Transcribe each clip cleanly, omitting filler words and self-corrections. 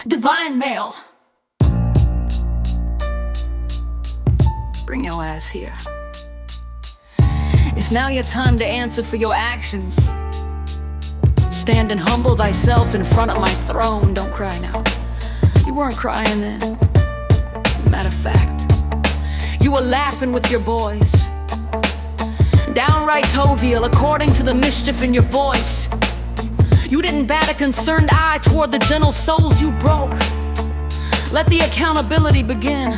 Divine male, bring your ass here. It's now your time to answer for your actions. Stand and humble thyself in front of my throne. Don't cry now. You weren't crying then. Matter of fact, you were laughing with your boys. Downright jovial according to the mischief in your voice. You didn't bat a concerned eye toward the gentle souls you broke. Let the accountability begin.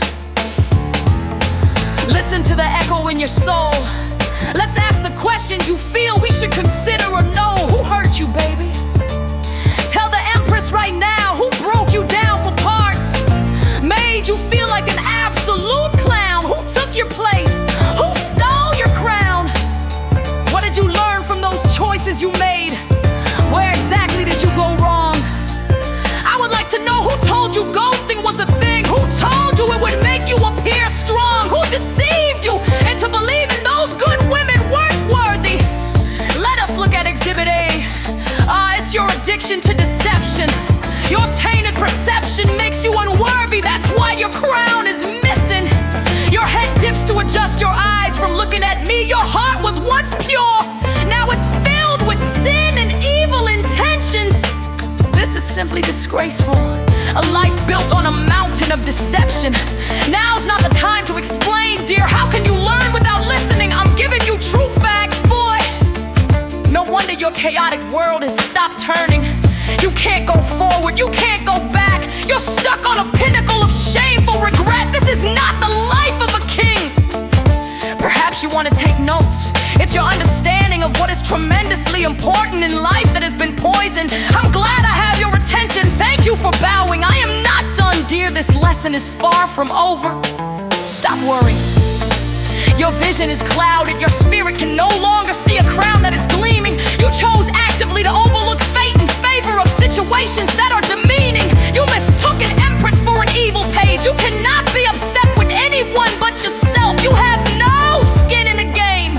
Listen to the echo in your soul. Let's ask the questions you feel we should consider or know. Who hurt you, baby? Tell the Empress right now who broke you down for parts, made you feel like an absolute clown. Who took your place? Who stole your crown? What did you learn from those choices you made? Where exactly did you go wrong? I would like to know who told you ghosting was a thing. Who told you it would make you appear strong? Who deceived you into believing those good women weren't worthy? Let us look at Exhibit A. It's your addiction to deception. Your tainted perception makes you unworthy. That's why your crown is missing. Your head dips to adjust your eyes from looking at me. Your heart was once pure. Now it's filled with sin and evil intentions. This is simply disgraceful. A life built on a mountain of deception. Now's not the time to explain, dear. How can you learn without listening? I'm giving you true facts, boy. No wonder your chaotic world has stopped turning. You can't go forward, you can't go back. You're stuck on a pinnacle of shameful regret. This is not the life of a king. Perhaps you want to take notes. It's your understanding of what is tremendously important in life that has been poisoned. I'm glad I have your attention. Thank you for bowing. I am not done, dear. This lesson is far from over. Stop worrying. Your vision is clouded. Your spirit can no longer see a crown that is gleaming. You chose actively to overlook fate in favor of situations that are demeaning. You mistook an empress for an evil page. You cannot be upset with anyone but yourself. You have no skin in the game.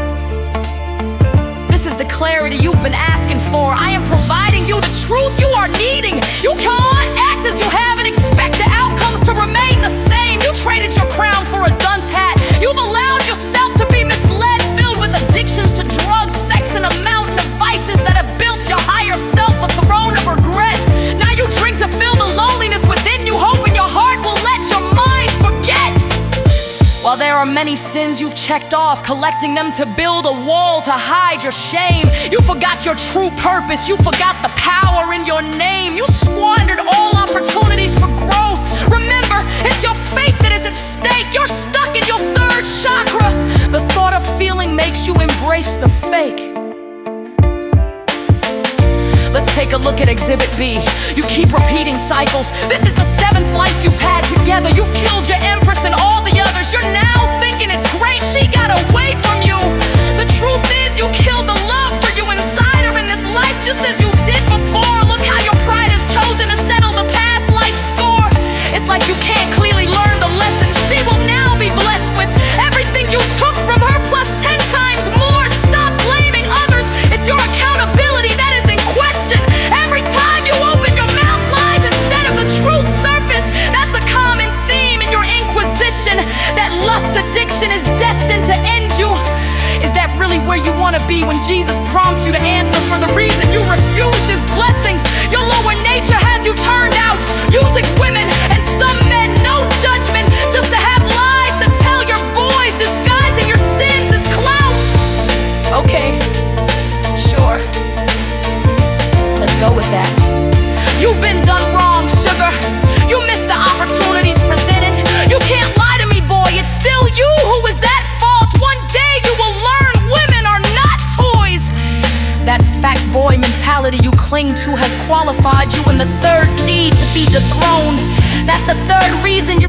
This is the clarity you've been asking for. I am providing you the truth you are needing. You cannot act as you have and expect the outcomes to remain the same. You traded your crown for a dunce hat. You've allowed yourself to be misled, filled with addictions to drugs, sex, and a mountain of vices that have built your higher self a throne of regret. Now you drink to fill the loneliness within you, hoping your heart will let your mind forget. While there are many sins you've checked off, collecting them to build a wall to hide your shame. You forgot your true purpose. You forgot the power in your name. You squandered all opportunities for growth. Remember, it's your fate that is at stake. You're stuck in your third chakra. The thought of feeling makes you embrace the fake. Let's take a look at Exhibit B. You keep repeating cycles. This is the 7th life you've had together. You've killed your empress and all the others. You're now thinking it's great she got away from you. The truth is you killed the love for you inside her in this life, just as you did before. Look how your pride has chosen to settle the past life score. It's like you can't clearly learn the lesson she will now be blessed with. Everything you took from her plus 10 times more. Stop blaming others. It's your accountability that is in question. Every time you open your mouth, lies instead of the truth surface. That's a common theme in your inquisition. That lust addiction is destined to end you. Is that really where you want to be when Jesus prompts you to answer for the reason you refused his blessings? Your lower nature has you turned out, using women and some men, no judgment, just to have lies to tell your boys, disguising your sins as clout. Okay, sure. Let's go with that. You've been done wrong, sugar. You missed the opportunities presented. You can't lie to me, boy. It's still you who is at fault. One day you will learn women are not toys. That fat boy mentality you cling to has qualified you in the 3rd D to be dethroned. That's the 3rd reason you're